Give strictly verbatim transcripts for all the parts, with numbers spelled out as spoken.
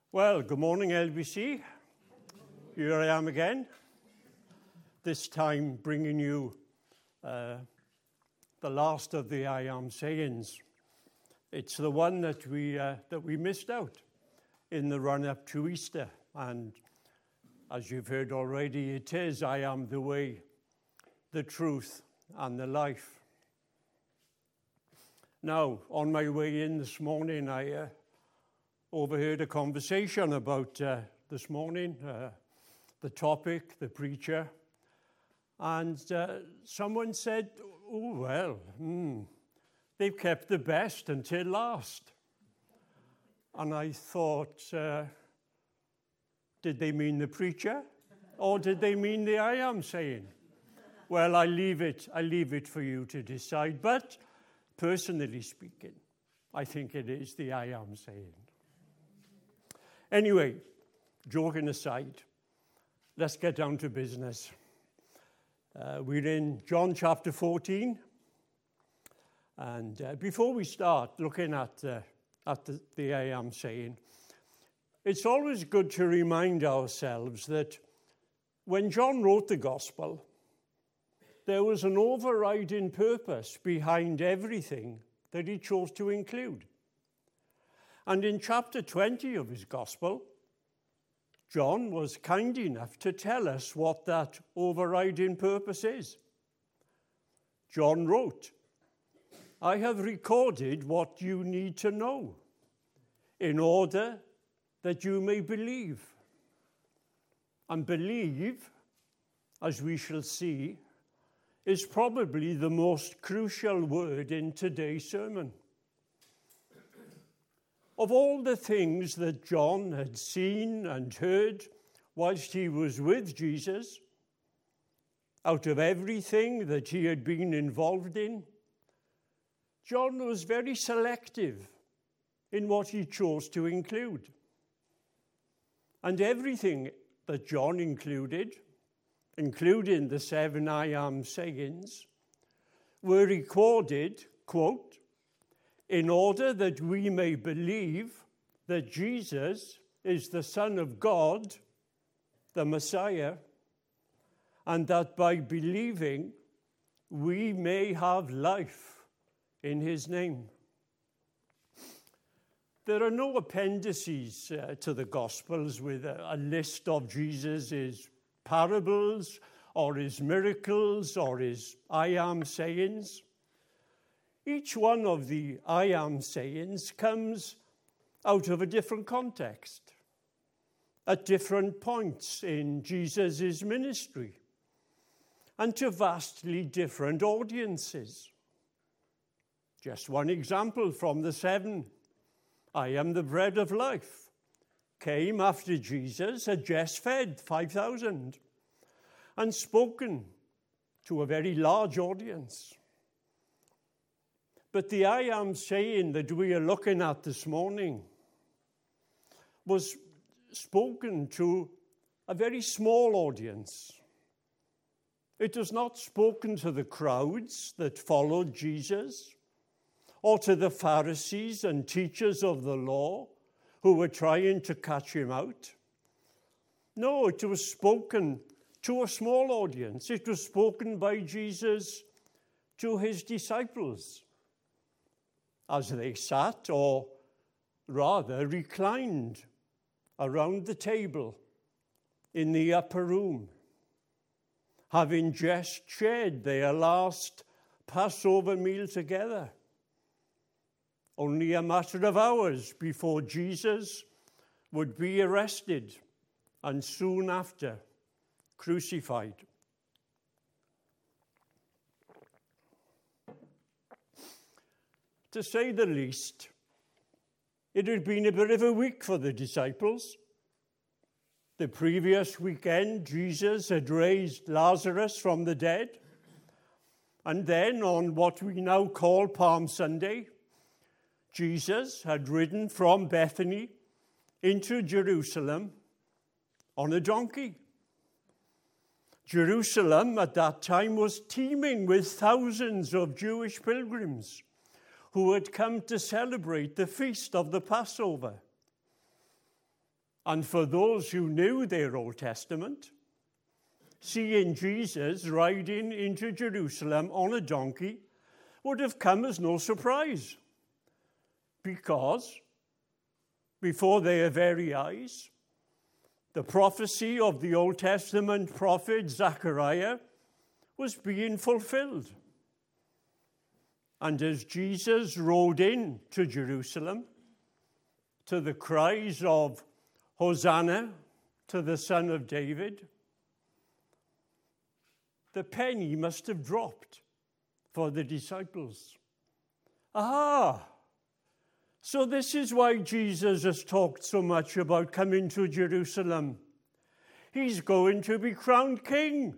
Well, good morning, L B C. Here I am again, this time bringing you uh, the last of the I Am sayings. It's the one that we uh, that we missed out in the run-up to Easter. And as you've heard already, it is, I am the way, the truth, and the life. Now, on my way in this morning, I uh, overheard a conversation about uh, this morning, uh, the topic, the preacher, and uh, someone said, oh, well, hmm, they've kept the best until last. And I thought, uh, did they mean the preacher, or did they mean the I am saying? Well, I leave it, I leave it for you to decide, but personally speaking, I think it is the I am saying. Anyway, joking aside, let's get down to business. Uh, we're in John chapter fourteen. And uh, before we start looking at, uh, at the, the I am saying, it's always good to remind ourselves that when John wrote the gospel, there was an overriding purpose behind everything that he chose to include. And in chapter twenty of his gospel, John was kind enough to tell us what that overriding purpose is. John wrote, I have recorded what you need to know in order that you may believe. And believe, as we shall see, is probably the most crucial word in today's sermon. Of all the things that John had seen and heard whilst he was with Jesus, out of everything that he had been involved in, John was very selective in what he chose to include. And everything that John included, including the seven I am sayings, were recorded, quote, in order that we may believe that Jesus is the Son of God, the Messiah, and that by believing we may have life in his name. There are no appendices uh, to the Gospels with a, a list of Jesus' parables or his miracles or his I am sayings. Each one of the I am sayings comes out of a different context, at different points in Jesus' ministry, and to vastly different audiences. Just one example from the seven. I am the bread of life came after Jesus had just fed five thousand and spoken to a very large audience. But the I am saying that we are looking at this morning was spoken to a very small audience. It was not spoken to the crowds that followed Jesus or to the Pharisees and teachers of the law who were trying to catch him out. No, it was spoken to a small audience. It was spoken by Jesus to his disciples as they sat, or rather reclined, around the table in the upper room, having just shared their last Passover meal together. Only a matter of hours before Jesus would be arrested and soon after crucified. To say the least, it had been a bit of a week for the disciples. The previous weekend, Jesus had raised Lazarus from the dead. And then on what we now call Palm Sunday, Jesus had ridden from Bethany into Jerusalem on a donkey. Jerusalem at that time was teeming with thousands of Jewish pilgrims who had come to celebrate the feast of the Passover. And for those who knew their Old Testament, seeing Jesus riding into Jerusalem on a donkey would have come as no surprise, because before their very eyes, the prophecy of the Old Testament prophet Zechariah was being fulfilled. And as Jesus rode in to Jerusalem, to the cries of Hosanna to the Son of David, the penny must have dropped for the disciples. Ah, so this is why Jesus has talked so much about coming to Jerusalem. He's going to be crowned king.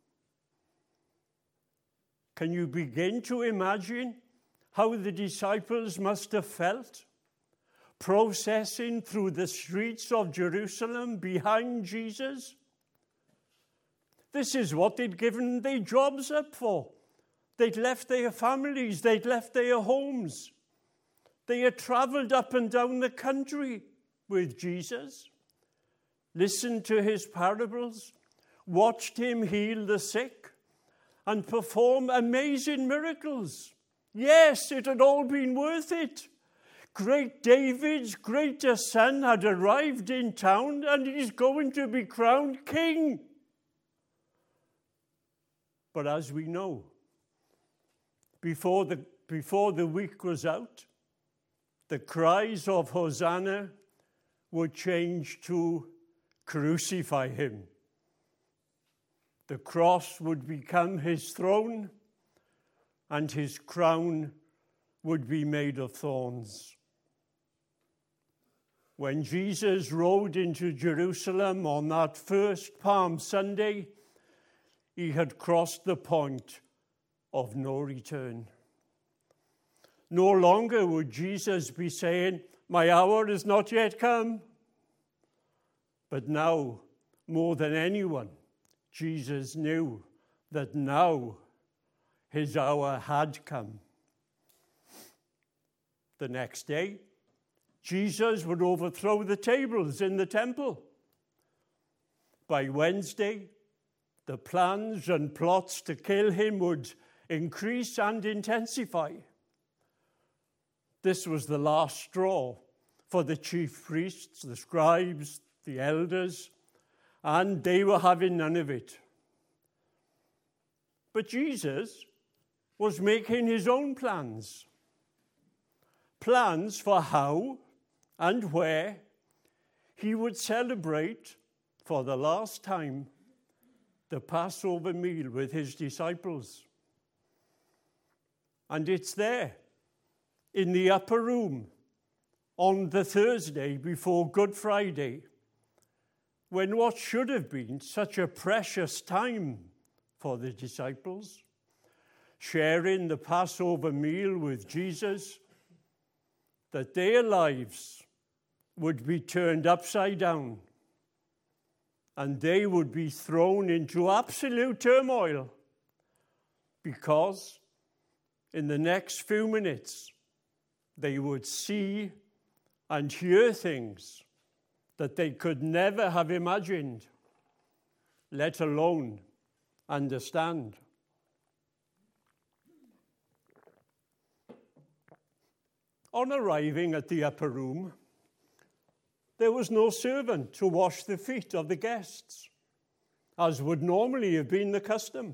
Can you begin to imagine how the disciples must have felt processing through the streets of Jerusalem behind Jesus? This is what they'd given their jobs up for. They'd left their families, they'd left their homes. They had traveled up and down the country with Jesus, listened to his parables, watched him heal the sick, and perform amazing miracles. Yes, it had all been worth it. Great David's greatest son had arrived in town, and he's going to be crowned king. But as we know, before the, before the week was out, the cries of Hosanna would change to crucify him. The cross would become his throne, and his crown would be made of thorns. When Jesus rode into Jerusalem on that first Palm Sunday, he had crossed the point of no return. No longer would Jesus be saying, "My hour is not yet come." But now, more than anyone, Jesus knew that now his hour had come. The next day, Jesus would overthrow the tables in the temple. By Wednesday, the plans and plots to kill him would increase and intensify. This was the last straw for the chief priests, the scribes, the elders, and they were having none of it. But Jesus was making his own plans. Plans for how and where he would celebrate for the last time the Passover meal with his disciples. And it's there in the upper room on the Thursday before Good Friday, when what should have been such a precious time for the disciples, sharing the Passover meal with Jesus, that their lives would be turned upside down and they would be thrown into absolute turmoil, because in the next few minutes they would see and hear things that they could never have imagined, let alone understand. On arriving at the upper room, there was no servant to wash the feet of the guests, as would normally have been the custom.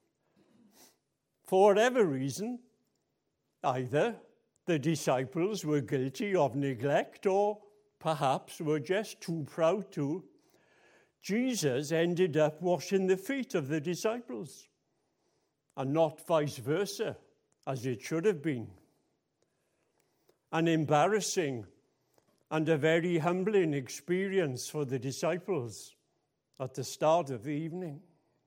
For whatever reason, either the disciples were guilty of neglect or perhaps were just too proud to, Jesus ended up washing the feet of the disciples, and not vice versa, as it should have been. An embarrassing and a very humbling experience for the disciples at the start of the evening.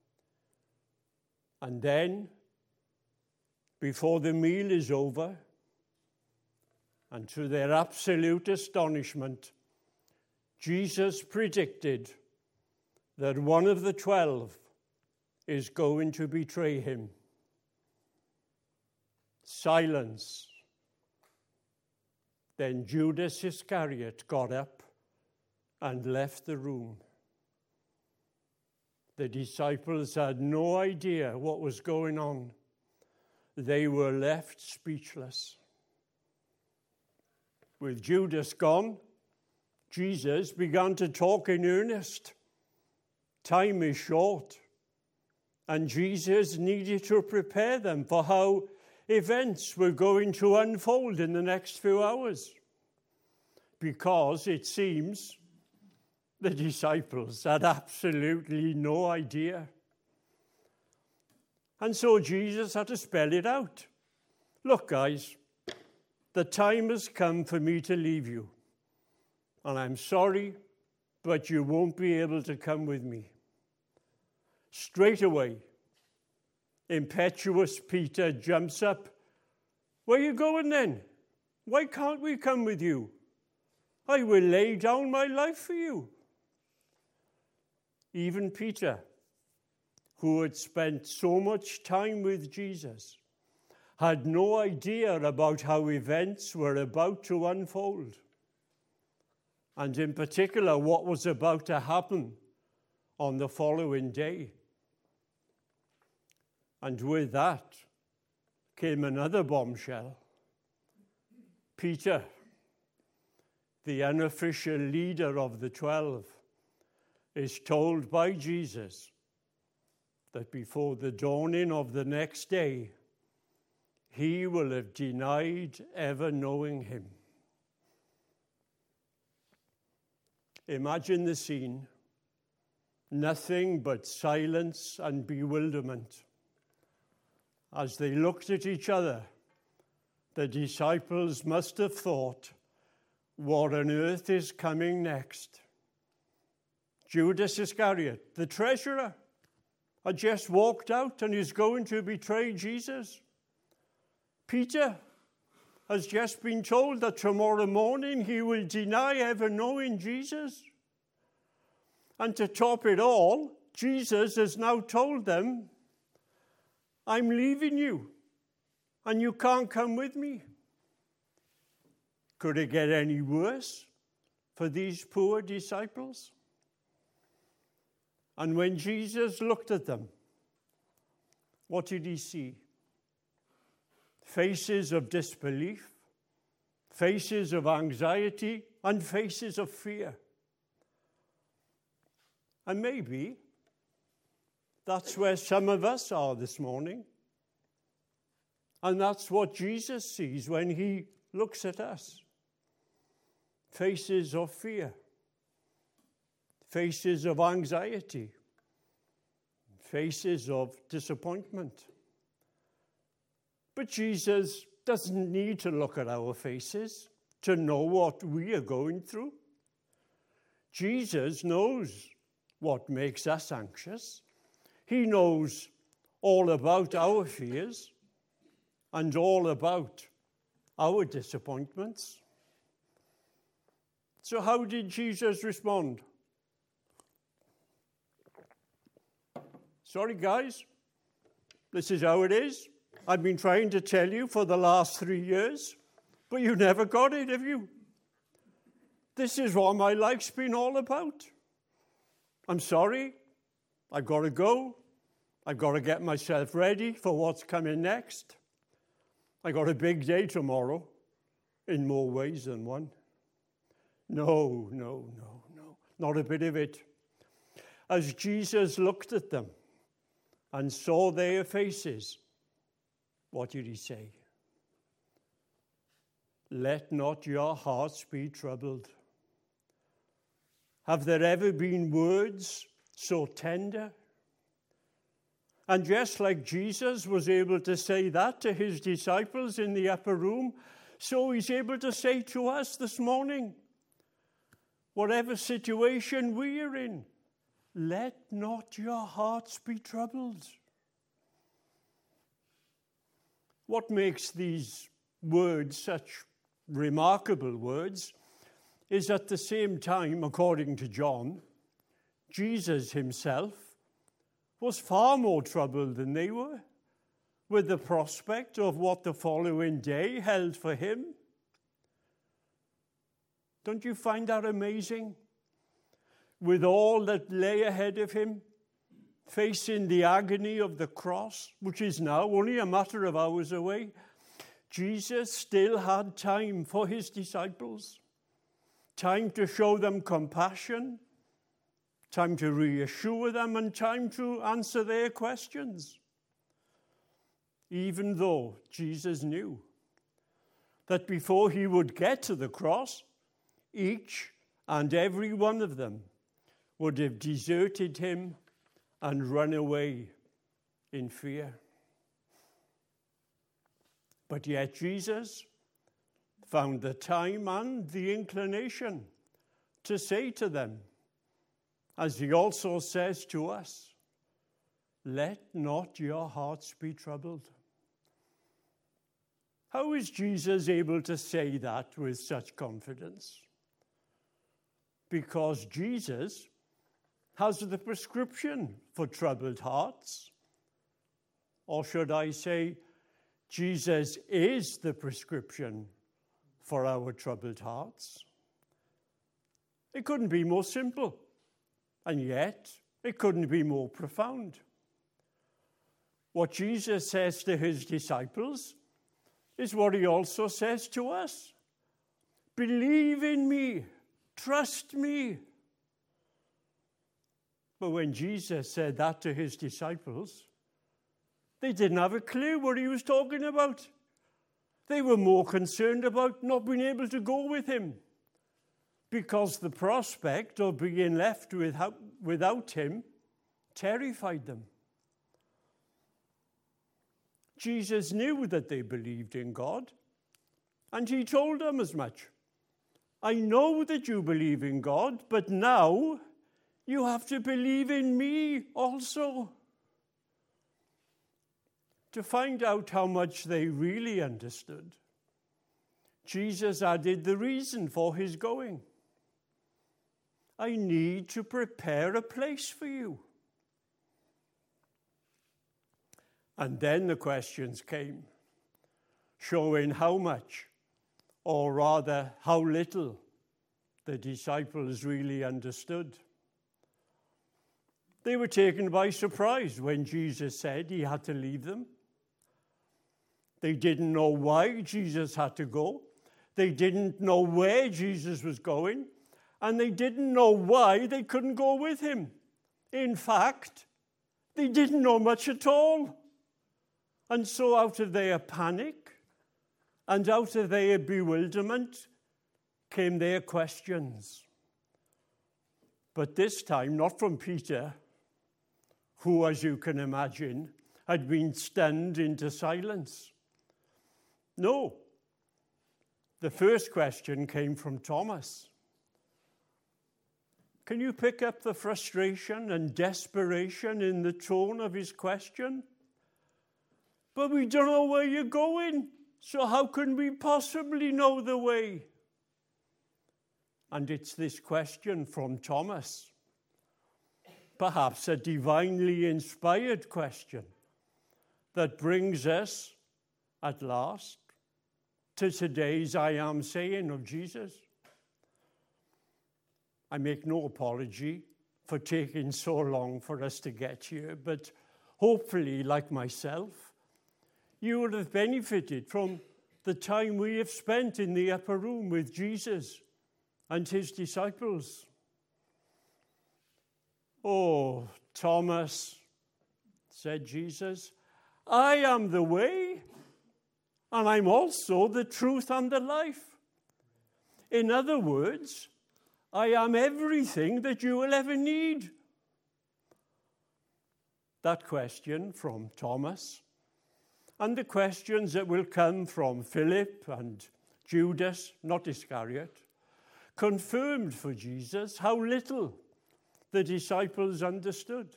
And then, before the meal is over, and to their absolute astonishment, Jesus predicted that one of the twelve is going to betray him. Silence. Then Judas Iscariot got up and left the room. The disciples had no idea what was going on. They were left speechless. With Judas gone, Jesus began to talk in earnest. Time is short, and Jesus needed to prepare them for how events were going to unfold in the next few hours, because it seems the disciples had absolutely no idea. And so Jesus had to spell it out. Look, guys, the time has come for me to leave you. And I'm sorry, but you won't be able to come with me. Straight away, impetuous Peter jumps up. Where are you going then? Why can't we come with you? I will lay down my life for you. Even Peter, who had spent so much time with Jesus, had no idea about how events were about to unfold, and in particular what was about to happen on the following day. And with that came another bombshell. Peter, the unofficial leader of the twelve, is told by Jesus that before the dawning of the next day, he will have denied ever knowing him. Imagine the scene. Nothing but silence and bewilderment. As they looked at each other, the disciples must have thought, what on earth is coming next? Judas Iscariot, the treasurer, had just walked out and is going to betray Jesus. Peter has just been told that tomorrow morning he will deny ever knowing Jesus. And to top it all, Jesus has now told them, I'm leaving you, and you can't come with me. Could it get any worse for these poor disciples? And when Jesus looked at them, what did he see? Faces of disbelief, faces of anxiety, and faces of fear. And maybe that's where some of us are this morning. And that's what Jesus sees when he looks at us. Faces of fear. Faces of anxiety. Faces of disappointment. But Jesus doesn't need to look at our faces to know what we are going through. Jesus knows what makes us anxious. He knows all about our fears and all about our disappointments. So how did Jesus respond? Sorry, guys, this is how it is. I've been trying to tell you for the last three years, but you never got it, have you? This is what my life's been all about. I'm sorry. I've got to go. I've got to get myself ready for what's coming next. I got a big day tomorrow, in more ways than one. No, no, no, no, not a bit of it. As Jesus looked at them and saw their faces, what did he say? Let not your hearts be troubled. Have there ever been words so tender? And just like Jesus was able to say that to his disciples in the upper room, so he's able to say to us this morning, whatever situation we are in, let not your hearts be troubled. What makes these words such remarkable words is at the same time, according to John, Jesus himself was far more troubled than they were with the prospect of what the following day held for him. Don't you find that amazing? with all that lay ahead of him, facing the agony of the cross, which is now only a matter of hours away, Jesus still had time for his disciples, time to show them compassion, time to reassure them, and time to answer their questions. Even though Jesus knew that before he would get to the cross, each and every one of them would have deserted him and run away in fear. But yet Jesus found the time and the inclination to say to them, as he also says to us, "Let not your hearts be troubled." How is Jesus able to say that with such confidence? Because Jesus has the prescription for troubled hearts. Or should I say, Jesus is the prescription for our troubled hearts. It couldn't be more simple, and yet it couldn't be more profound. What Jesus says to his disciples is what he also says to us. Believe in me, trust me. But when Jesus said that to his disciples, they didn't have a clue what he was talking about. They were more concerned about not being able to go with him, because the prospect of being left without, without him terrified them. Jesus knew that they believed in God, and he told them as much. I know that you believe in God, but now you have to believe in me also. To find out how much they really understood, Jesus added the reason for his going. I need to prepare a place for you. And then the questions came, showing how much, or rather how little, the disciples really understood. They were taken by surprise when Jesus said he had to leave them. They didn't know why Jesus had to go. They didn't know where Jesus was going. And they didn't know why they couldn't go with him. In fact, they didn't know much at all. And so out of their panic and out of their bewilderment came their questions. But this time, not from Peter, who, as you can imagine, had been stunned into silence. No. The first question came from Thomas. Can you pick up the frustration and desperation in the tone of his question? But we don't know where you're going, so how can we possibly know the way? And it's this question from Thomas, perhaps a divinely inspired question, that brings us, at last, to today's I am saying of Jesus. I make no apology for taking so long for us to get here, but hopefully, like myself, you would have benefited from the time we have spent in the upper room with Jesus and his disciples. Oh, Thomas, said Jesus, I am the way, and I'm also the truth and the life. In other words, I am everything that you will ever need. That question from Thomas, and the questions that will come from Philip and Judas, not Iscariot, confirmed for Jesus how little the disciples understood.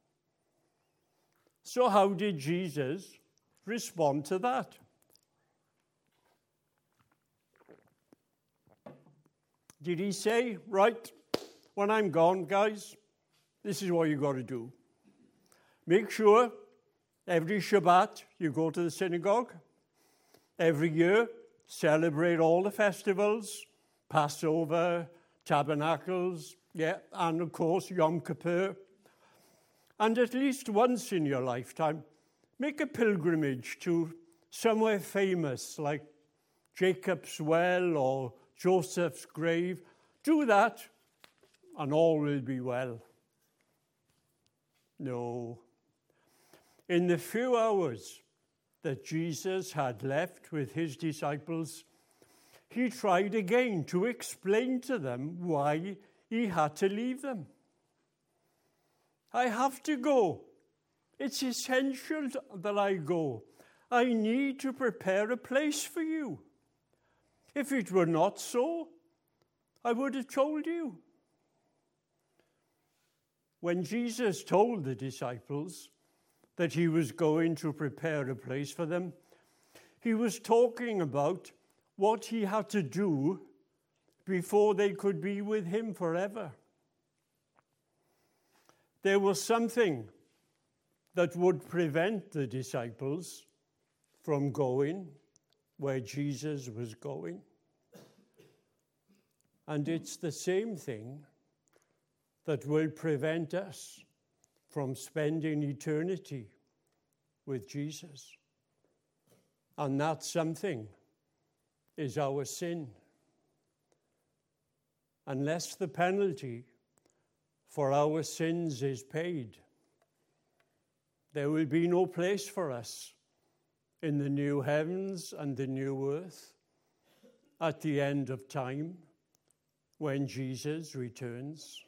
So how did Jesus respond to that? Did he say, right, when I'm gone, guys, this is what you got to do. Make sure every Shabbat you go to the synagogue. Every year, celebrate all the festivals, Passover, Tabernacles, yeah, and of course Yom Kippur. And at least once in your lifetime, make a pilgrimage to somewhere famous like Jacob's Well or Joseph's grave. Do that and all will be well. No. In the few hours that Jesus had left with his disciples, he tried again to explain to them why he had to leave them. I have to go. It's essential that I go. I need to prepare a place for you. If it were not so, I would have told you. When Jesus told the disciples that he was going to prepare a place for them, he was talking about what he had to do before they could be with him forever. There was something that would prevent the disciples from going where Jesus was going. And it's the same thing that will prevent us from spending eternity with Jesus. And that something is our sin. Unless the penalty for our sins is paid, there will be no place for us in the new heavens and the new earth at the end of time when Jesus returns.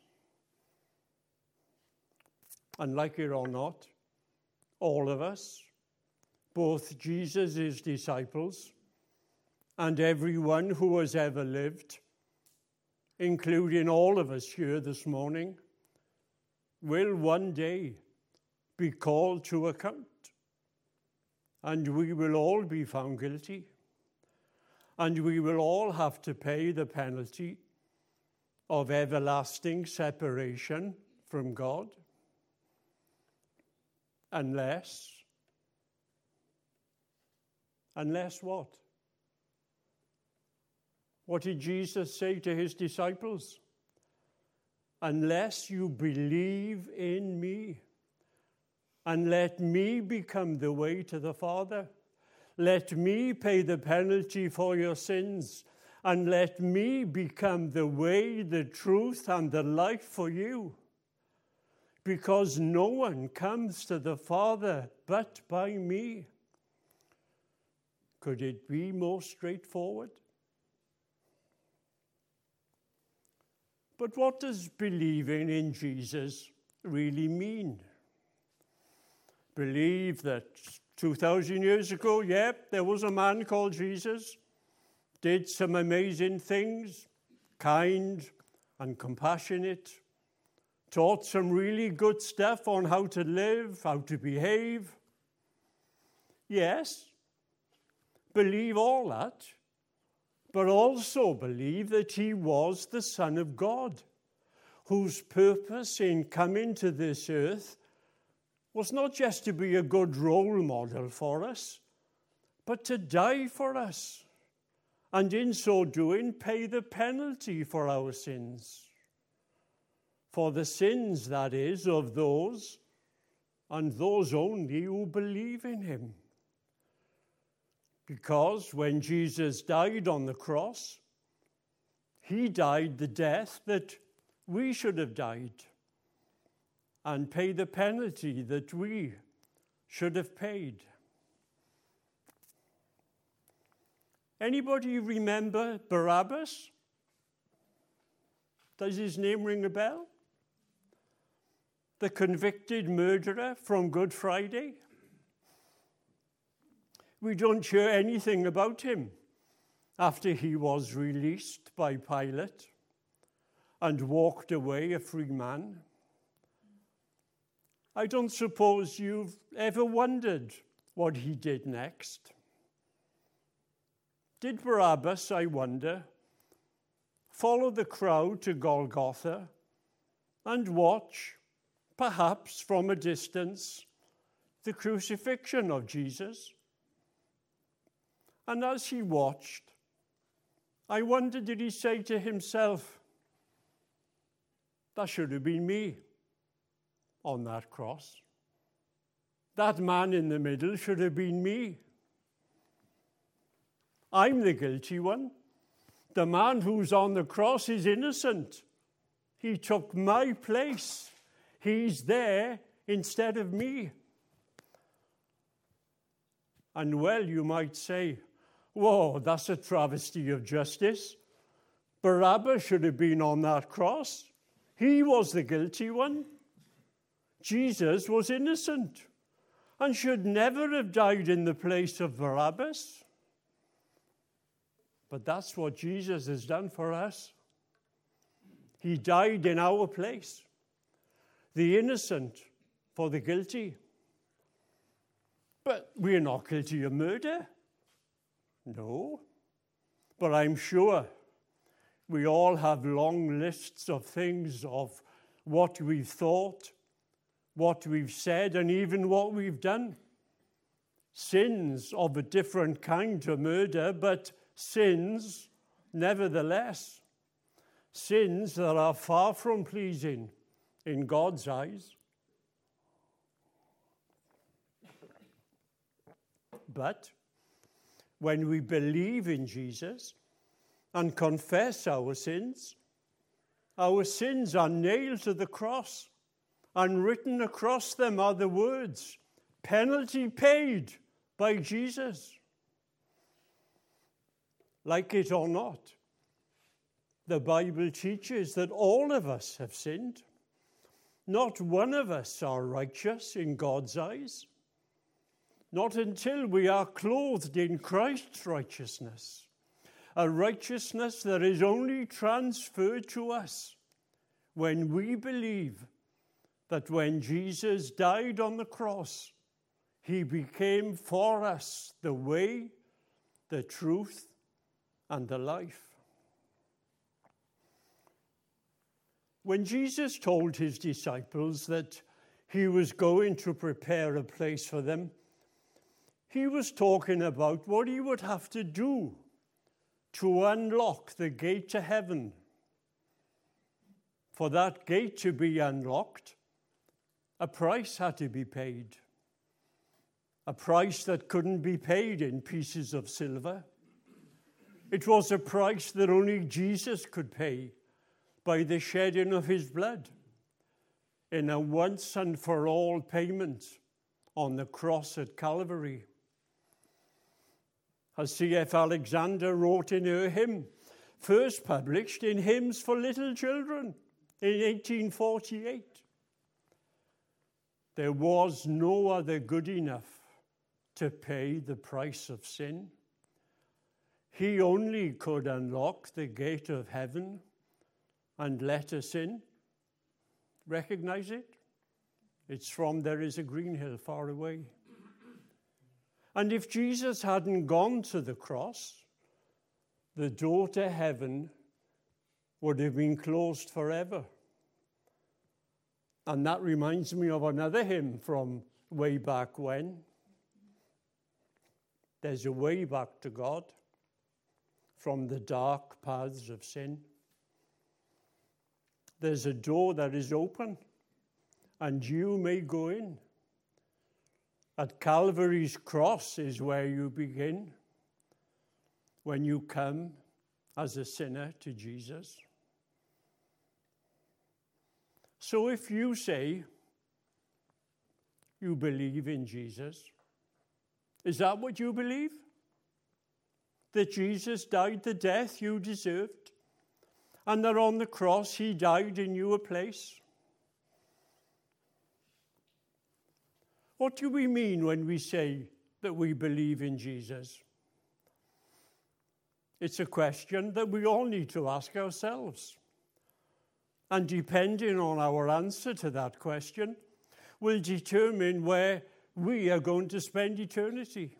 And like it or not, all of us, both Jesus' disciples and everyone who has ever lived, including all of us here this morning, will one day be called to account. And we will all be found guilty. And we will all have to pay the penalty of everlasting separation from God. Unless, unless what? What did Jesus say to his disciples? Unless you believe in me, and let me become the way to the Father. Let me pay the penalty for your sins, and let me become the way, the truth, and the life for you. Because no one comes to the Father but by me. Could it be more straightforward? But what does believing in Jesus really mean? Believe that two thousand years ago, yep, there was a man called Jesus, did some amazing things, kind and compassionate, taught some really good stuff on how to live, how to behave. Yes, believe all that, but also believe that he was the Son of God, whose purpose in coming to this earth was not just to be a good role model for us, but to die for us, and in so doing, pay the penalty for our sins. For the sins, that is, of those, and those only who believe in him. Because when Jesus died on the cross, he died the death that we should have died, and pay the penalty that we should have paid. Anybody remember Barabbas? Does his name ring a bell? The convicted murderer from Good Friday? We don't hear anything about him after he was released by Pilate and walked away a free man. I don't suppose you've ever wondered what he did next. Did Barabbas, I wonder, follow the crowd to Golgotha and watch, perhaps from a distance, the crucifixion of Jesus? And as he watched, I wonder, did he say to himself, That should have been me on that cross. That man in the middle should have been me. I'm the guilty one. The man who's on the cross is innocent. He took my place. He's there instead of me. And well, you might say, whoa, that's a travesty of justice. Barabbas should have been on that cross. He was the guilty one. Jesus was innocent and should never have died in the place of Barabbas. But that's what Jesus has done for us. He died in our place, the innocent for the guilty. But we're not guilty of murder. No. But I'm sure we all have long lists of things of what we've thought, what we've said, and even what we've done. Sins of a different kind to murder, but sins nevertheless. Sins that are far from pleasing in God's eyes. But when we believe in Jesus and confess our sins, our sins are nailed to the cross, and written across them are the words, penalty paid by Jesus. Like it or not, the Bible teaches that all of us have sinned. Not one of us are righteous in God's eyes. Not until we are clothed in Christ's righteousness, a righteousness that is only transferred to us when we believe that when Jesus died on the cross, he became for us the way, the truth, and the life. When Jesus told his disciples that he was going to prepare a place for them, he was talking about what he would have to do to unlock the gate to heaven. For that gate to be unlocked, a price had to be paid. A price that couldn't be paid in pieces of silver. It was a price that only Jesus could pay by the shedding of his blood in a once and for all payment on the cross at Calvary. As C F Alexander wrote in her hymn, first published in Hymns for Little Children in eighteen forty-eight, there was no other good enough to pay the price of sin. He only could unlock the gate of heaven and let us in. Recognize it? It's from There Is a Green Hill Far Away. And if Jesus hadn't gone to the cross, the door to heaven would have been closed forever. And that reminds me of another hymn from way back when. There's a way back to God from the dark paths of sin. There's a door that is open, and you may go in. At Calvary's cross is where you begin when you come as a sinner to Jesus. So if you say you believe in Jesus, is that what you believe? That Jesus died the death you deserved, and that on the cross he died in your place? What do we mean when we say that we believe in Jesus? It's a question that we all need to ask ourselves. And depending on our answer to that question will determine where we are going to spend eternity.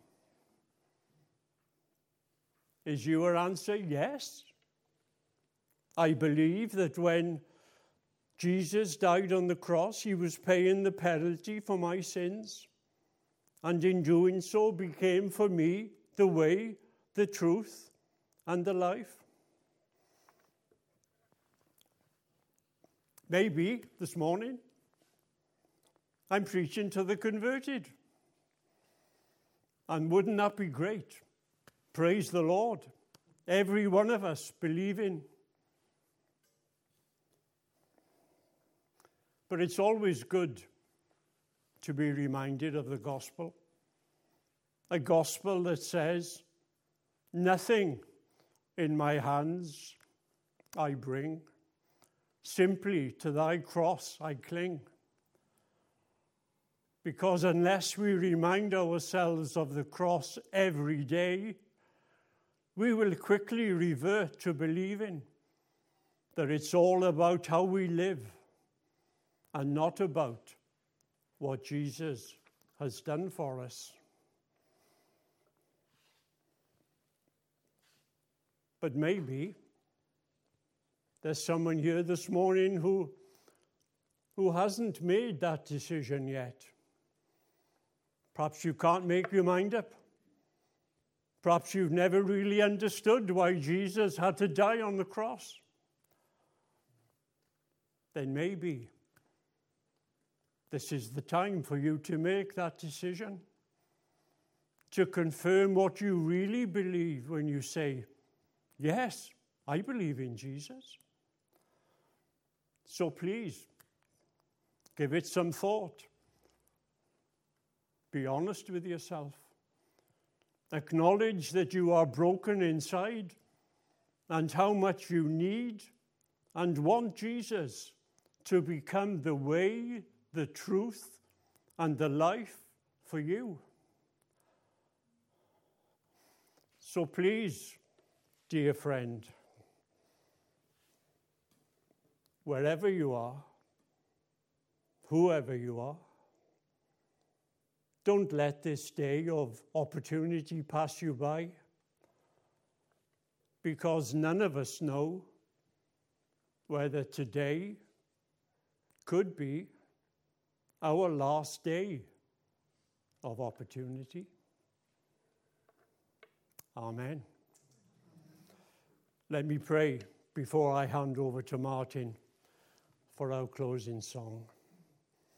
Is your answer yes? I believe that when Jesus died on the cross, he was paying the penalty for my sins, and in doing so became for me the way, the truth, and the life. Maybe this morning I'm preaching to the converted. And wouldn't that be great? Praise the Lord. Every one of us believing. But it's always good to be reminded of the gospel. A gospel that says, nothing in my hands I bring, simply to thy cross I cling. Because unless we remind ourselves of the cross every day, we will quickly revert to believing that it's all about how we live and not about what Jesus has done for us. But maybe there's someone here this morning who, who hasn't made that decision yet. Perhaps you can't make your mind up. Perhaps you've never really understood why Jesus had to die on the cross. Then maybe this is the time for you to make that decision, to confirm what you really believe when you say, yes, I believe in Jesus. So please, give it some thought. Be honest with yourself. Acknowledge that you are broken inside and how much you need and want Jesus to become the way, the truth, and the life for you. So please, dear friend, wherever you are, whoever you are, don't let this day of opportunity pass you by, because none of us know whether today could be our last day of opportunity. Amen. Let me pray before I hand over to Martin for our closing song.